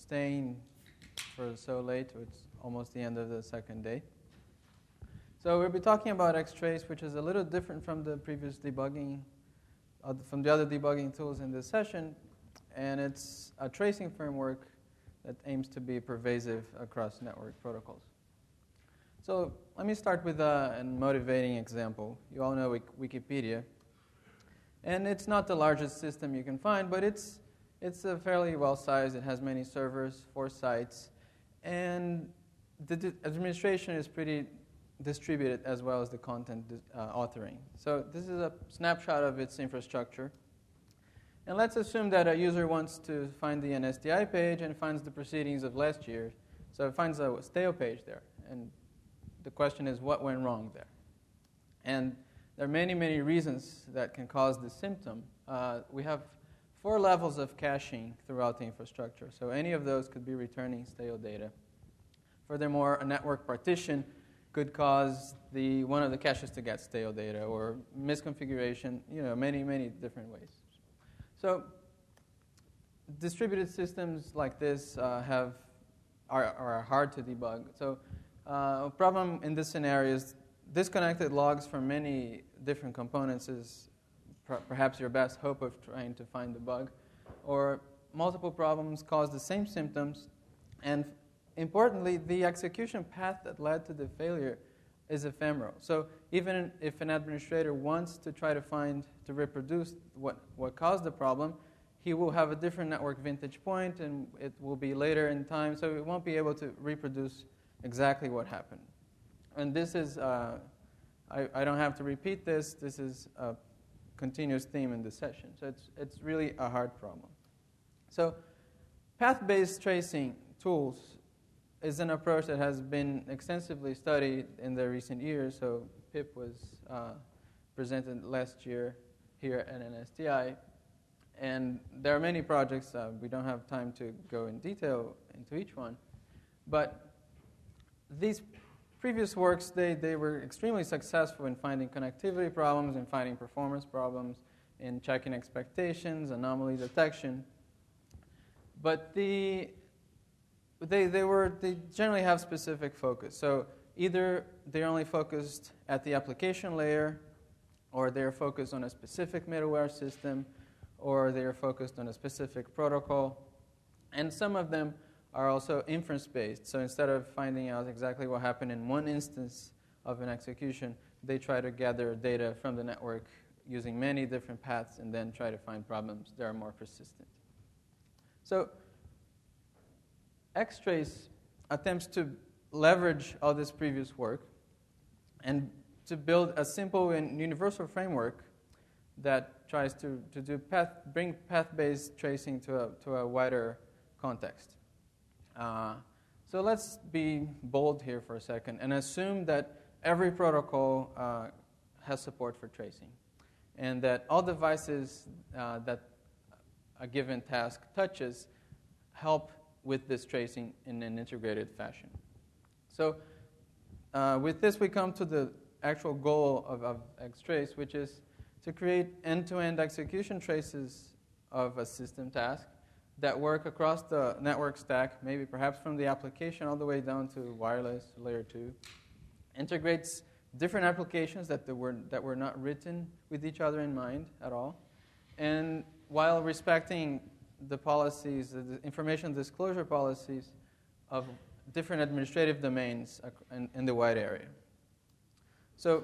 staying for so late. It's almost the end of the second day. So we'll be talking about Xtrace, which is a little different from the previous debugging, from the other debugging tools in this session. And it's a tracing framework that aims to be pervasive across network protocols. So let me start with a motivating example. You all know Wikipedia. And it's not the largest system you can find, but it's fairly well-sized. It has many servers, 4 sites. And the administration is pretty distributed as well as the content authoring. So this is a snapshot of its infrastructure. And let's assume that a user wants to find the NSTI page and finds the proceedings of last year. So it finds a stale page there. And the question is, what went wrong there? And there are many, many reasons that can cause this symptom. We have 4 levels of caching throughout the infrastructure. So any of those could be returning stale data. Furthermore, a network partition could cause one of the caches to get stale data, or misconfiguration, many, many different ways. So distributed systems like this are hard to debug. So a problem in this scenario is disconnected logs from many different components is perhaps your best hope of trying to find the bug. Or multiple problems cause the same symptoms, and importantly, the execution path that led to the failure is ephemeral. So even if an administrator wants to try to reproduce what caused the problem, he will have a different network vintage point, and it will be later in time, so it won't be able to reproduce exactly what happened. And this is, I don't have to repeat this. This is a continuous theme in this session. So it's really a hard problem. So path-based tracing tools is an approach that has been extensively studied in the recent years. So PIP was presented last year here at NSTI. And there are many projects. We don't have time to go in detail into each one. But these previous works, they were extremely successful in finding connectivity problems, in finding performance problems, in checking expectations, anomaly detection. But they generally have specific focus. So either they're only focused at the application layer, or they're focused on a specific middleware system, or they're focused on a specific protocol. And some of them are also inference-based. So instead of finding out exactly what happened in one instance of an execution, they try to gather data from the network using many different paths and then try to find problems that are more persistent. So Xtrace attempts to leverage all this previous work and to build a simple and universal framework that tries to bring path-based tracing to a wider context. So let's be bold here for a second and assume that every protocol has support for tracing, and that all devices that a given task touches help with this tracing in an integrated fashion. So with this, we come to the actual goal of Xtrace, which is to create end-to-end execution traces of a system task that work across the network stack, maybe perhaps from the application all the way down to wireless, layer 2. Integrates different applications that were not written with each other in mind at all. And while respecting the policies, the information disclosure policies of different administrative domains in the wide area. So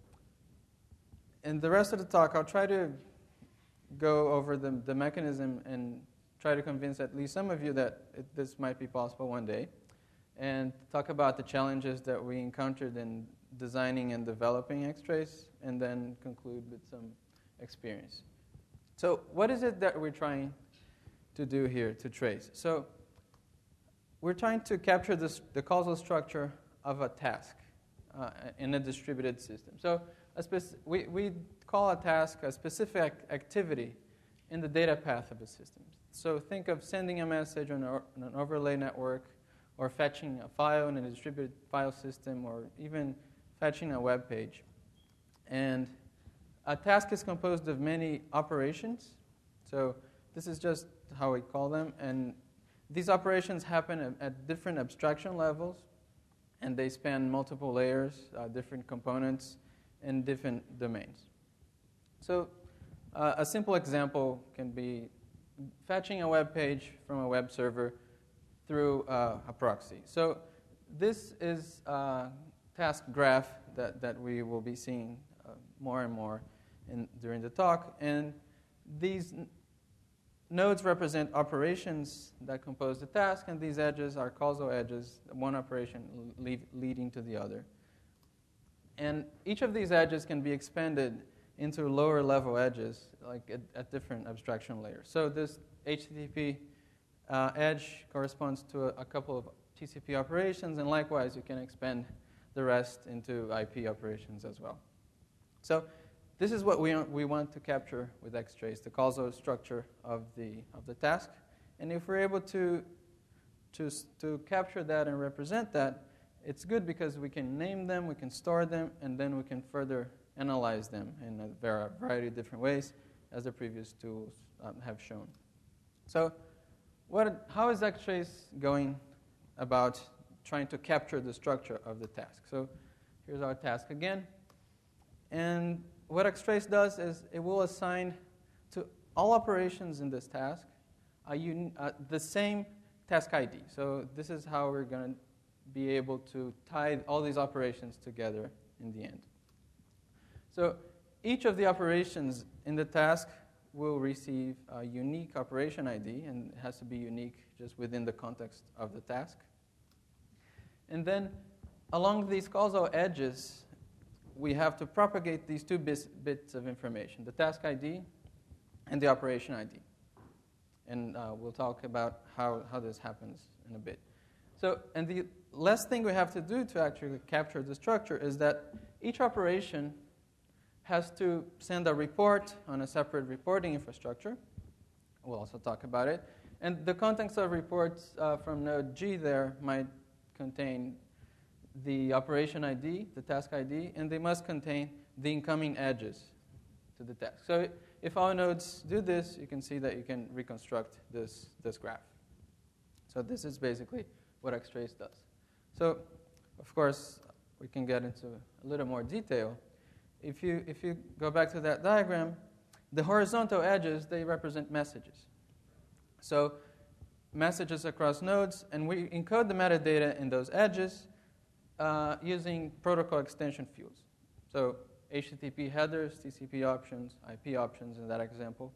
in the rest of the talk, I'll try to go over the mechanism and try to convince at least some of you that this might be possible one day, and talk about the challenges that we encountered in designing and developing Xtrace, and then conclude with some experience. So what is it that we're trying to do here to trace? So we're trying to capture the causal structure of a task in a distributed system. So we call a task a specific activity in the data path of a system. So think of sending a message on an overlay network, or fetching a file in a distributed file system, or even fetching a web page. And a task is composed of many operations. So this is just how we call them. And These operations happen at different abstraction levels, and they span multiple layers, different components, and different domains. So a simple example can be fetching a web page from a web server through a proxy. So this is a task graph that we will be seeing more and more during the talk. And these nodes represent operations that compose the task, and these edges are causal edges, one operation leading to the other. And each of these edges can be expanded into lower level edges, like at different abstraction layers. So this HTTP edge corresponds to a couple of TCP operations, and likewise you can expand the rest into IP operations as well. So this is what we want to capture with Xtrace, the causal structure of the task. And if we're able to capture that and represent that, it's good because we can name them, we can store them, and then we can further analyze them in a variety of different ways, as the previous tools have shown. So how is Xtrace going about trying to capture the structure of the task? So here's our task again. And what Xtrace does is it will assign to all operations in this task the same task ID. So this is how we're going to be able to tie all these operations together in the end. So each of the operations in the task will receive a unique operation ID, and it has to be unique just within the context of the task. And then along these causal edges, we have to propagate these two bits of information, the task ID and the operation ID. And we'll talk about how this happens in a bit. So, and the last thing we have to do to actually capture the structure is that each operation has to send a report on a separate reporting infrastructure. We'll also talk about it. And the contents of reports from node G there might contain the operation ID, the task ID, and they must contain the incoming edges to the task. So if all nodes do this, you can see that you can reconstruct this graph. So this is basically what Xtrace does. So, of course, we can get into a little more detail. If you go back to that diagram, the horizontal edges, they represent messages. So messages across nodes, and we encode the metadata in those edges using protocol extension fields. So HTTP headers, TCP options, IP options in that example.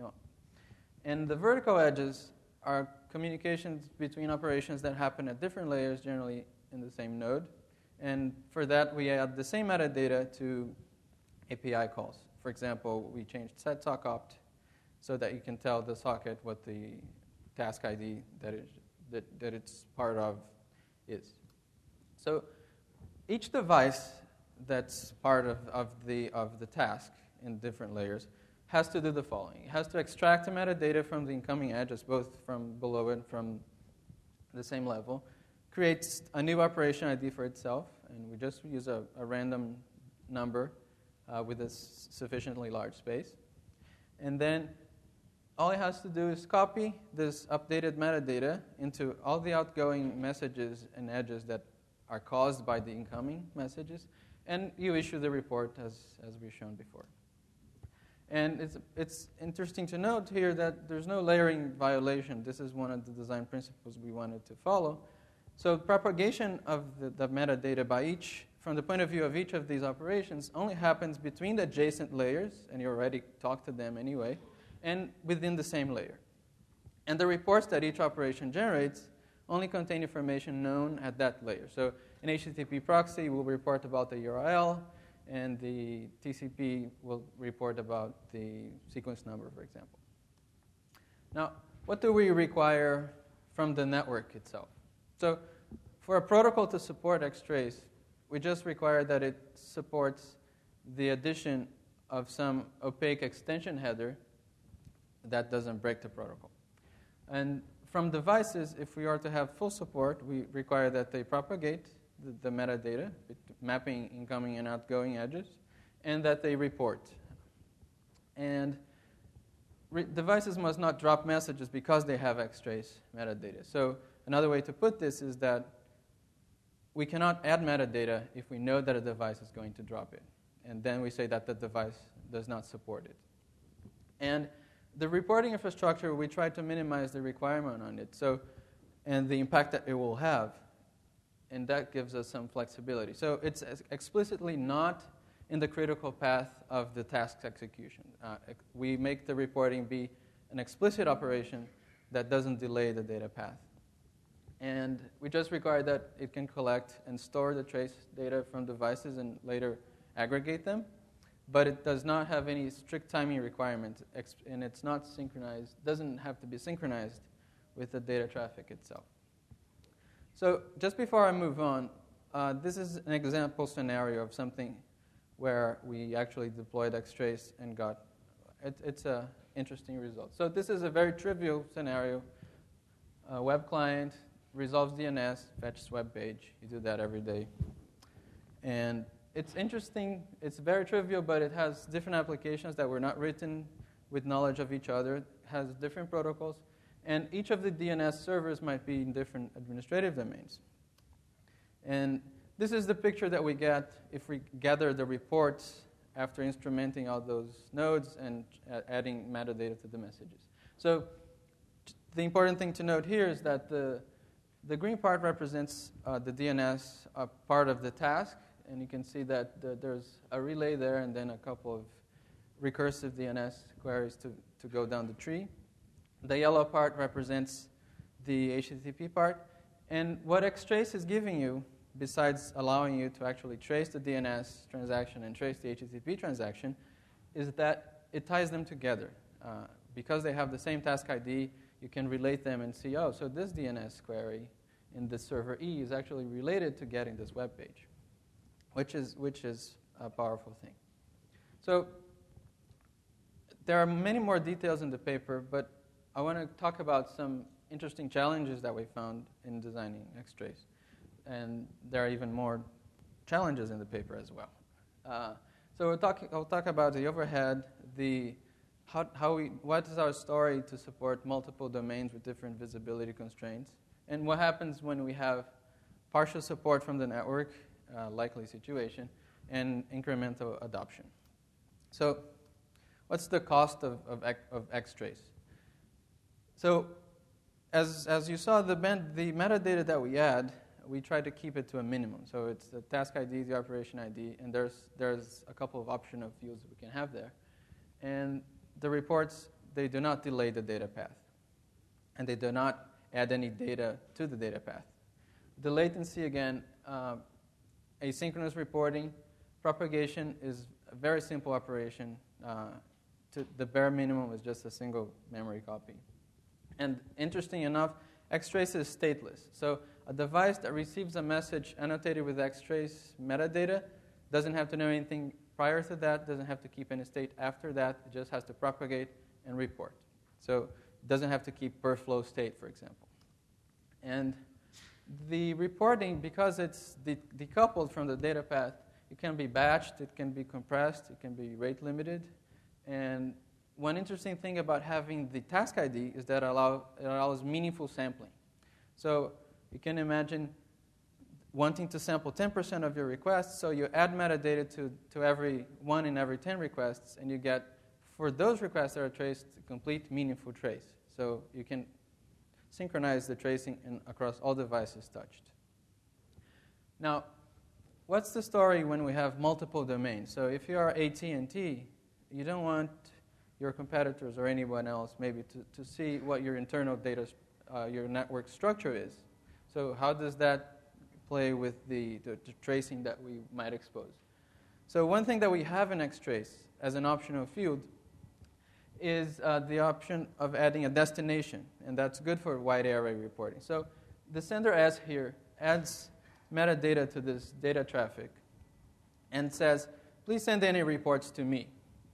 And the vertical edges are communications between operations that happen at different layers, generally in the same node. And for that, we add the same metadata to API calls. For example, we changed setSockOpt so that you can tell the socket what the task ID that it's part of is. So each device that's part of the task in different layers has to do the following. It has to extract the metadata from the incoming edges, both from below and from the same level, creates a new operation ID for itself, and we just use a random number with a sufficiently large space. And then all it has to do is copy this updated metadata into all the outgoing messages and edges that are caused by the incoming messages, and you issue the report as we've shown before. And it's interesting to note here that there's no layering violation. This is one of the design principles we wanted to follow. So propagation of the metadata from the point of view of each of these operations, only happens between the adjacent layers, and you already talked to them anyway, and within the same layer. And the reports that each operation generates only contain information known at that layer. So an HTTP proxy will report about the URL, and the TCP will report about the sequence number, for example. Now, what do we require from the network itself? So for a protocol to support Xtrace, we just require that it supports the addition of some opaque extension header that doesn't break the protocol. And from devices, if we are to have full support, we require that they propagate the metadata, mapping incoming and outgoing edges, and that they report. And devices must not drop messages because they have Xtrace metadata. So another way to put this is that we cannot add metadata if we know that a device is going to drop it. And then we say that the device does not support it. And the reporting infrastructure, we try to minimize the requirement on it, and the impact that it will have. And that gives us some flexibility. So it's explicitly not in the critical path of the task's execution. We make the reporting be an explicit operation that doesn't delay the data path. And we just require that it can collect and store the trace data from devices and later aggregate them. But it does not have any strict timing requirements, and it's not synchronized, doesn't have to be synchronized with the data traffic itself. So just before I move on, this is an example scenario of something where we actually deployed Xtrace and it's an interesting result. So this is a very trivial scenario. A web client resolves DNS, fetches web page. You do that every day. And it's interesting. It's very trivial, but it has different applications that were not written with knowledge of each other. It has different protocols. And each of the DNS servers might be in different administrative domains. And this is the picture that we get if we gather the reports after instrumenting all those nodes and adding metadata to the messages. So the important thing to note here is that the green part represents the DNS part of the task. And you can see that there's a relay there and then a couple of recursive DNS queries to go down the tree. The yellow part represents the HTTP part. And what Xtrace is giving you, besides allowing you to actually trace the DNS transaction and trace the HTTP transaction, is that it ties them together. Because they have the same task ID, you can relate them and see, oh, so this DNS query in the server E is actually related to getting this web page. Which is a powerful thing. So there are many more details in the paper, but I want to talk about some interesting challenges that we found in designing Xtrace. And there are even more challenges in the paper as well. So I'll talk about the overhead, what is our story to support multiple domains with different visibility constraints, and what happens when we have partial support from the network, likely situation, and incremental adoption. So what's the cost of Xtrace? So as you saw, the metadata that we add, we try to keep it to a minimum. So it's the task ID, the operation ID, and there's a couple of optional fields that we can have there. And the reports, they do not delay the data path. And they do not add any data to the data path. The latency, again, asynchronous reporting, propagation is a very simple operation. The bare minimum is just a single memory copy. And interesting enough, Xtrace is stateless. So a device that receives a message annotated with Xtrace metadata doesn't have to know anything prior to that, doesn't have to keep any state after that. It just has to propagate and report. So it doesn't have to keep per flow state, for example. And the reporting, because it's decoupled from the data path, it can be batched, it can be compressed, it can be rate limited. And one interesting thing about having the task ID is that it allows meaningful sampling. So you can imagine wanting to sample 10% of your requests, so you add metadata to every 1 in every 10 requests, and you get, for those requests that are traced, a complete meaningful trace. So you can synchronize the tracing across all devices touched. Now, what's the story when we have multiple domains? So if you are AT&T, you don't want your competitors or anyone else maybe to see what your internal data, your network structure is. So how does that play with the tracing that we might expose? So one thing that we have in Xtrace as an optional field is the option of adding a destination, and that's good for wide array reporting. So the sender S here adds metadata to this data traffic and says, please send any reports to me.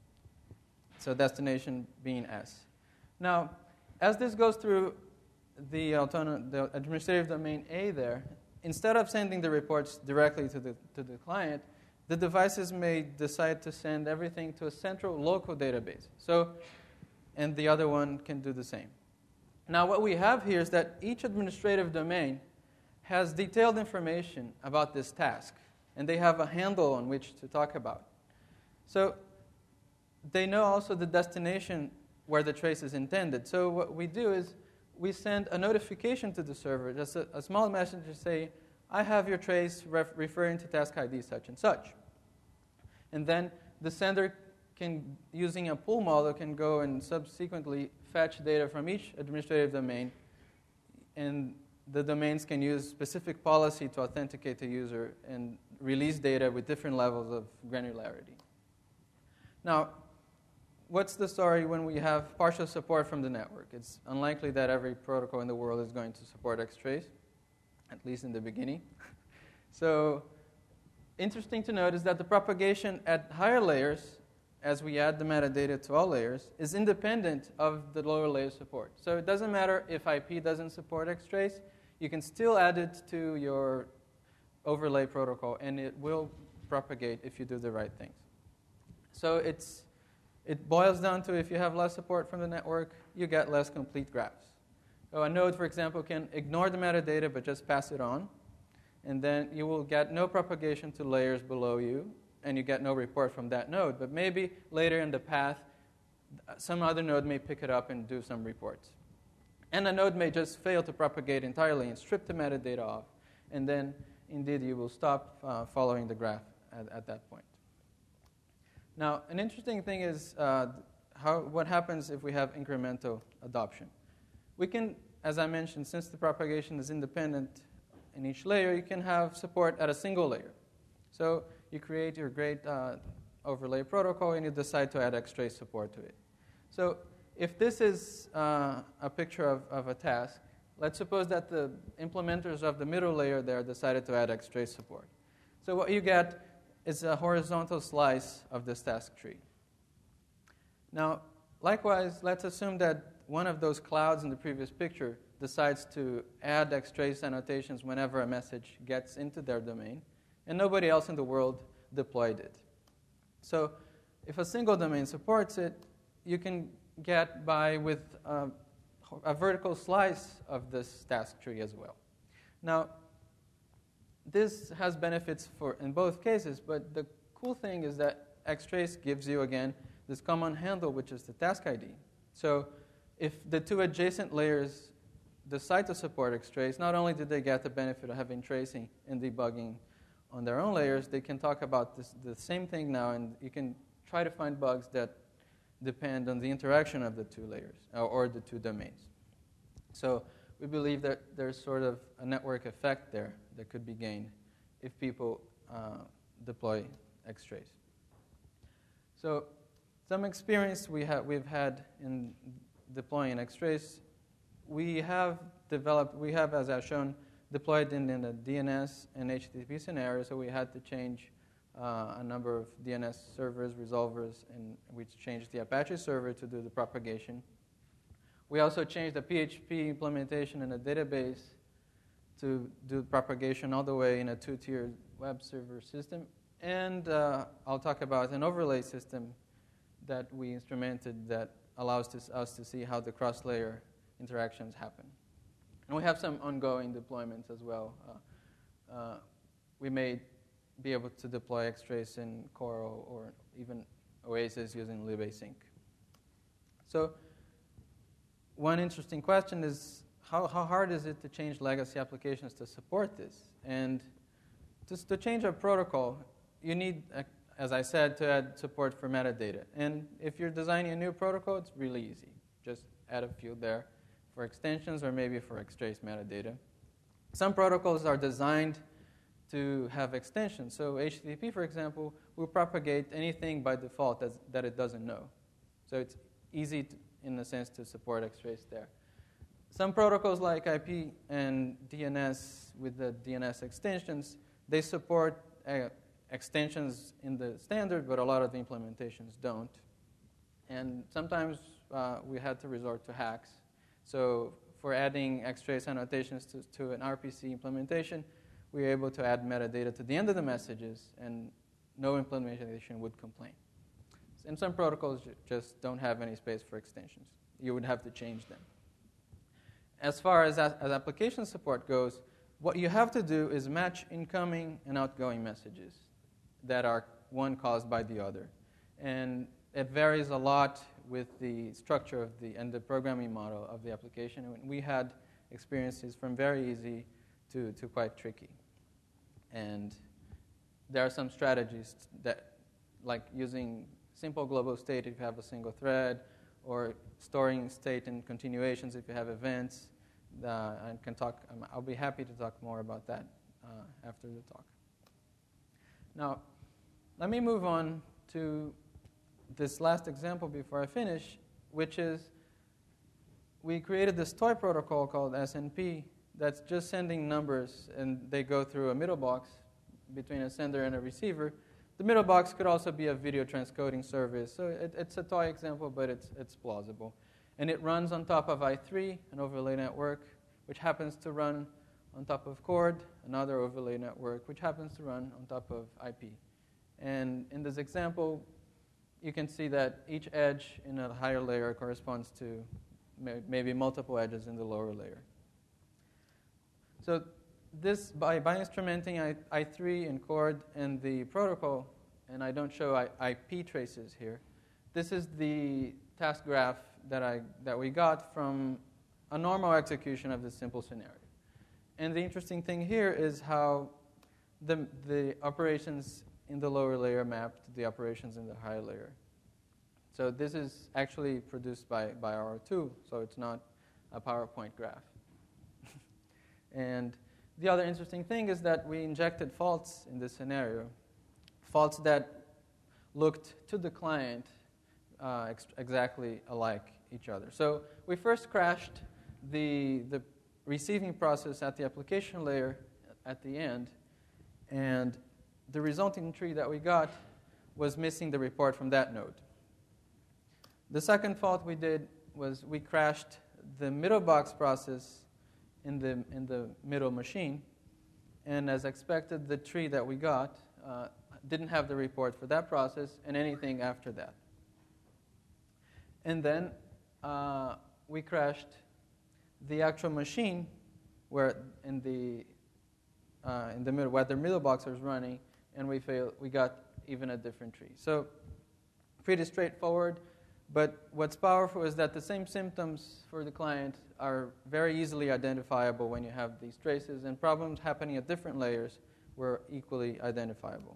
So destination being S. Now, as this goes through the administrative domain A there, instead of sending the reports directly to the client, the devices may decide to send everything to a central local database. So, and the other one can do the same. Now, what we have here is that each administrative domain has detailed information about this task, and they have a handle on which to talk about. So they know also the destination where the trace is intended. So what we do is we send a notification to the server, just a small message to say, I have your trace referring to task ID such and such. And then the sender can, using a pool model, can go and subsequently fetch data from each administrative domain, and the domains can use specific policy to authenticate the user and release data with different levels of granularity. Now, what's the story when we have partial support from the network? It's unlikely that every protocol in the world is going to support Xtrace, at least in the beginning. So interesting to note is that the propagation at higher layers, as we add the metadata to all layers, is independent of the lower layer support. So it doesn't matter if IP doesn't support Xtrace, you can still add it to your overlay protocol, and it will propagate if you do the right things. So it boils down to, if you have less support from the network, you get less complete graphs. So a node, for example, can ignore the metadata but just pass it on, and then you will get no propagation to layers below you, and you get no report from that node. But maybe later in the path, some other node may pick it up and do some reports. And a node may just fail to propagate entirely and strip the metadata off, and then indeed you will stop following the graph at that point. Now, an interesting thing is what happens if we have incremental adoption. We can, as I mentioned, since the propagation is independent in each layer, you can have support at a single layer. So you create your great overlay protocol, and you decide to add Xtrace support to it. So if this is a picture of a task, let's suppose that the implementers of the middle layer there decided to add Xtrace support. So what you get is a horizontal slice of this task tree. Now, likewise, let's assume that one of those clouds in the previous picture decides to add Xtrace annotations whenever a message gets into their domain, and nobody else in the world deployed it. So if a single domain supports it, you can get by with a vertical slice of this task tree as well. Now, this has benefits in both cases, but the cool thing is that Xtrace gives you, again, this common handle, which is the task ID. So if the two adjacent layers decide to support Xtrace, not only do they get the benefit of having tracing and debugging on their own layers, they can talk about the same thing now, and you can try to find bugs that depend on the interaction of the two layers or the two domains. So we believe that there's sort of a network effect there that could be gained if people deploy Xtrace. So some experience we've had in deploying Xtrace, we have, as I've shown, deployed in a DNS and HTTP scenario, so we had to change a number of DNS servers, resolvers, and we changed the Apache server to do the propagation. We also changed the PHP implementation in a database to do propagation all the way in a two-tiered web server system. And I'll talk about an overlay system that we instrumented that allows us to see how the cross-layer interactions happen. And we have some ongoing deployments as well. We may be able to deploy Xtrace in Coral or even Oasis using libasync. So one interesting question is, how hard is it to change legacy applications to support this? And just to change a protocol, you need, as I said, to add support for metadata. And if you're designing a new protocol, it's really easy. Just add a field there for extensions or maybe for Xtrace metadata. Some protocols are designed to have extensions. So HTTP, for example, will propagate anything by default that it doesn't know. So it's easy, in a sense, to support Xtrace there. Some protocols like IP and DNS with the DNS extensions, they support extensions in the standard, but a lot of the implementations don't. And sometimes we had to resort to hacks. So for adding Xtrace annotations to an RPC implementation, we were able to add metadata to the end of the messages, and no implementation would complain. And some protocols just don't have any space for extensions. You would have to change them. As far as application support goes, what you have to do is match incoming and outgoing messages that are one caused by the other. And it varies a lot with the structure of and the programming model of the application. And we had experiences from very easy to quite tricky. And there are some strategies that, like using simple global state if you have a single thread, or storing state in continuations if you have events. I'll be happy to talk more about that after the talk. Now, let me move on to this last example before I finish, which is we created this toy protocol called SNP that's just sending numbers, and they go through a middle box between a sender and a receiver. The middle box could also be a video transcoding service. So it's a toy example, but it's plausible. And it runs on top of i3, an overlay network, which happens to run on top of Chord, another overlay network, which happens to run on top of IP. And in this example, you can see that each edge in a higher layer corresponds to maybe multiple edges in the lower layer. So this, by instrumenting I3 and Chord and the protocol, and I don't show IP traces here, this is the task graph that we got from a normal execution of this simple scenario. And the interesting thing here is how the operations in the lower layer map to the operations in the higher layer. So this is actually produced by our tool, so it's not a PowerPoint graph. And the other interesting thing is that we injected faults in this scenario, faults that looked to the client exactly alike each other. So we first crashed the receiving process at the application layer at the end, and the resulting tree that we got was missing the report from that node. The second fault we did was we crashed the middle box process in the middle machine, and as expected, the tree that we got didn't have the report for that process and anything after that. And then we crashed the actual machine where in the middle, where the middle box was running, and we got even a different tree. So pretty straightforward. But what's powerful is that the same symptoms for the client are very easily identifiable when you have these traces, and problems happening at different layers were equally identifiable.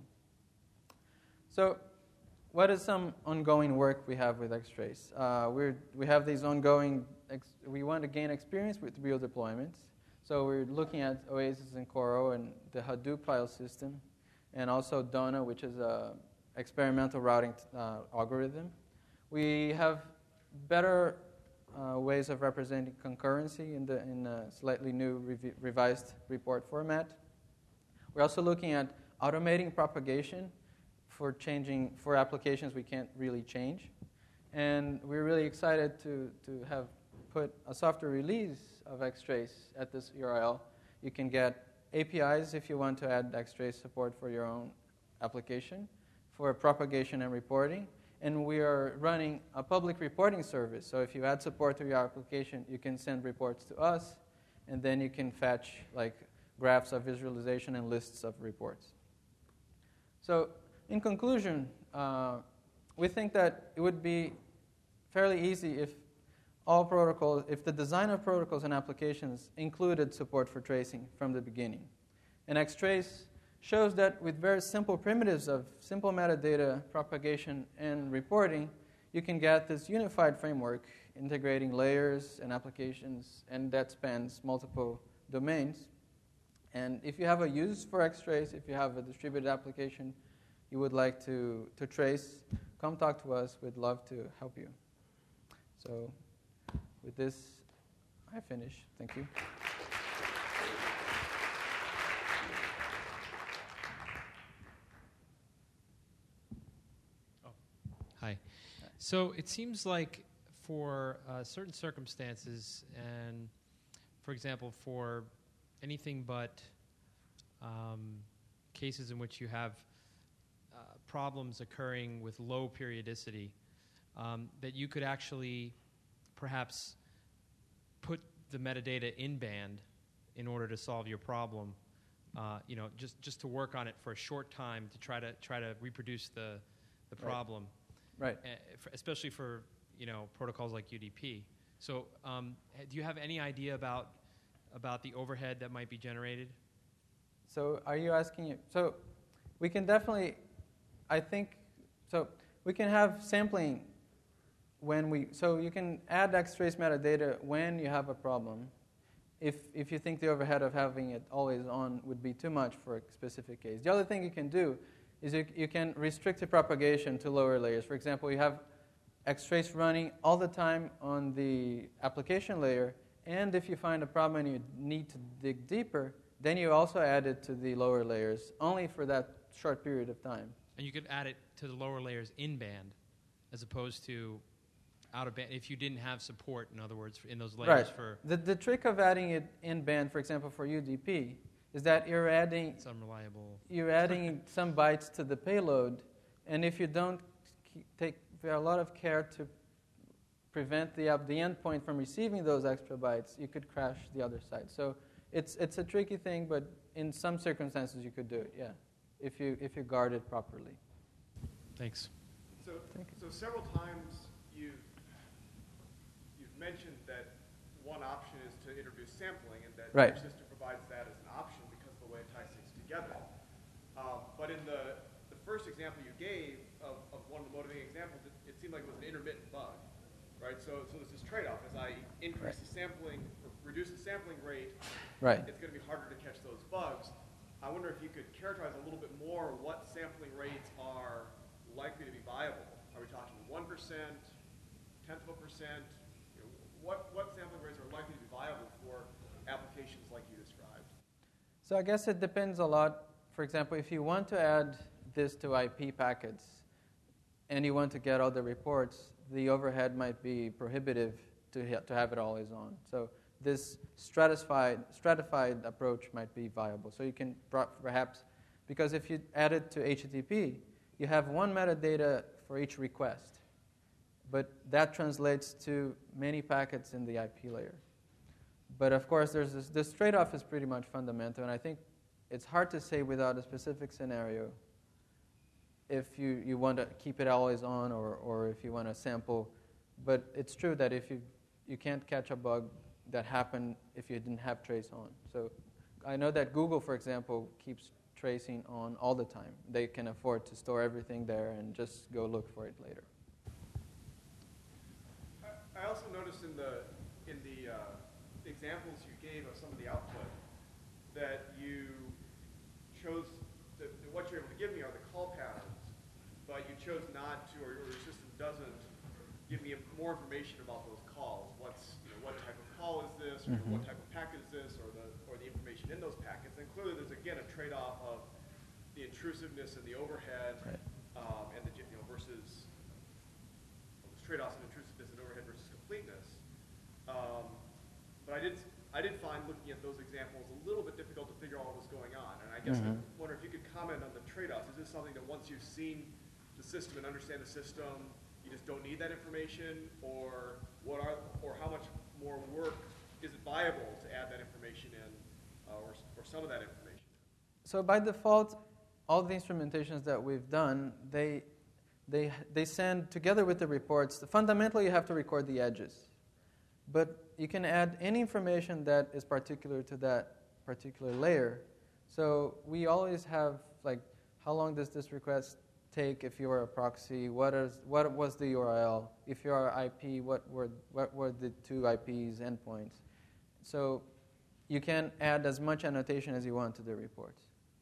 So what is some ongoing work we have with Xtrace? We have these ongoing, we want to gain experience with real deployments. So we're looking at Oasis and Coro and the Hadoop file system, and also Dona, which is an experimental routing algorithm. We have better ways of representing concurrency in a slightly new revised report format. We're also looking at automating propagation for applications we can't really change. And we're really excited to have put a software release of Xtrace at this URL. You can get APIs if you want to add Xtrace support for your own application, for propagation and reporting. And we are running a public reporting service. So if you add support to your application, you can send reports to us, and then you can fetch like graphs of visualization and lists of reports. So in conclusion, we think that it would be fairly easy if the design of protocols and applications included support for tracing from the beginning. And Xtrace shows that with very simple primitives of simple metadata, propagation, and reporting, you can get this unified framework integrating layers and applications, and that spans multiple domains. And if you have a use for Xtrace, if you have a distributed application you would like to trace, come talk to us. We'd love to help you. So with this, I finish. Thank you. Hi. So it seems like for certain circumstances, and for example, for anything but cases in which you have problems occurring with low periodicity, that you could actually perhaps put the metadata in band in order to solve your problem, just to work on it for a short time to try to reproduce the problem, right? Especially for protocols like UDP. So, do you have any idea about the overhead that might be generated? So, are you asking? So, we can definitely, I think, so we can have sampling so you can add Xtrace metadata when you have a problem. If you think the overhead of having it always on would be too much for a specific case. The other thing you can do is you can restrict the propagation to lower layers. For example, you have Xtrace running all the time on the application layer, and if you find a problem and you need to dig deeper, then you also add it to the lower layers, only for that short period of time. And you could add it to the lower layers in band, as opposed to out of band, if you didn't have support, in other words, in those layers. Right. The trick of adding it in band, for example, for UDP, is that you're adding... It's unreliable. You're adding some bytes to the payload, and if you don't take a lot of care to prevent the endpoint from receiving those extra bytes, you could crash the other side. So it's a tricky thing, but in some circumstances you could do it, yeah, if you guard it properly. Thanks. So several times you've mentioned that one option is to introduce sampling, and that right. your system provides that as an option because of the way it ties things together. But in the first example you gave of one of the motivating examples, it seemed like it was an intermittent bug, right? So there's this trade-off. As I increase the sampling, or reduce the sampling rate, it's going to be harder to catch those bugs. I wonder if you could characterize a little bit more what sampling rates are likely to be viable. Are we talking 1%, 1/10%? What sampling rates are likely to be viable for applications like you described? So I guess it depends a lot. For example, if you want to add this to IP packets and you want to get all the reports, the overhead might be prohibitive to have it always on. So this stratified approach might be viable. So you can perhaps, because if you add it to HTTP, you have one metadata for each request. But that translates to many packets in the IP layer. But of course, there's this trade-off is pretty much fundamental, and I think it's hard to say without a specific scenario if you want to keep it always on or if you want to sample. But it's true that if you can't catch a bug that happened if you didn't have trace on. So I know that Google, for example, keeps tracing on all the time. They can afford to store everything there and just go look for it later. I also noticed in the examples you gave of some of the output that you chose what you're able to give me are the call patterns, but you chose not to, or your system doesn't give me more information about those calls. What type of call is this, or what type of packet is this, or the information in those packets. And clearly, there's again a trade-off of the intrusiveness and the overhead, right. And the versus those trade-offs of intrusiveness and overhead versus completeness. But I did find looking at those examples a little bit difficult to figure out what was going on. And I guess I wonder if you could comment on the trade-offs. Is this something that once you've seen the system and understand the system, you just don't need that information, or how much more work is it viable to add that information in, or some of that information? So by default, all the instrumentations that we've done, they send together with the reports. Fundamentally, you have to record the edges, but you can add any information that is particular to that particular layer. So we always have how long does this request take if you are a proxy? What was the URL? If you are IP, what were the two IPs endpoints? So you can add as much annotation as you want to the reports.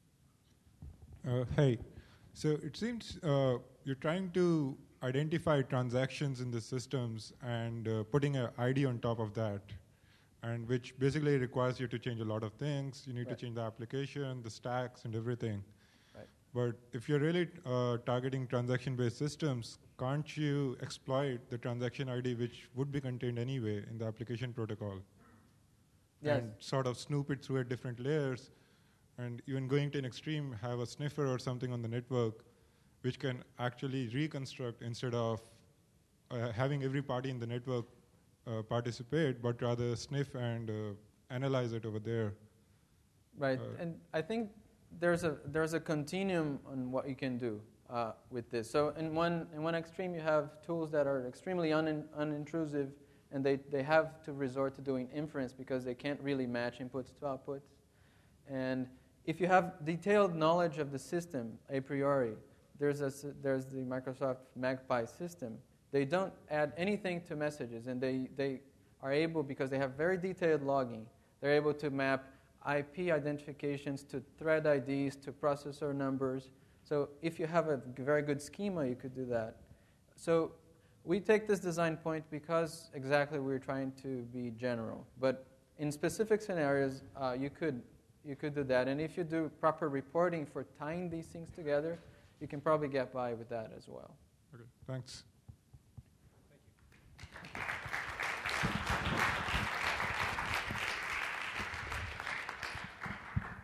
Hey, so it seems you're trying to identify transactions in the systems and putting an ID on top of that, and which basically requires you to change a lot of things. You need to change the application, the stacks, and everything. Right. But if you're really targeting transaction-based systems, can't you exploit the transaction ID, which would be contained anyway in the application protocol? Yes. And sort of snoop it through at different layers, and even going to an extreme, have a sniffer or something on the network which can actually reconstruct instead of having every party in the network participate, but rather sniff and analyze it over there. Right, and I think there's a continuum on what you can do with this. So in one extreme, you have tools that are extremely unintrusive, and they have to resort to doing inference because they can't really match inputs to outputs. And if you have detailed knowledge of the system a priori, there's the Microsoft Magpie system. They don't add anything to messages, and they are able, because they have very detailed logging, they're able to map IP identifications to thread IDs to processor numbers. So if you have a very good schema, you could do that. So we take this design point because exactly we're trying to be general. But in specific scenarios, you could do that. And if you do proper reporting for tying these things together, you can probably get by with that as well. Okay, thanks.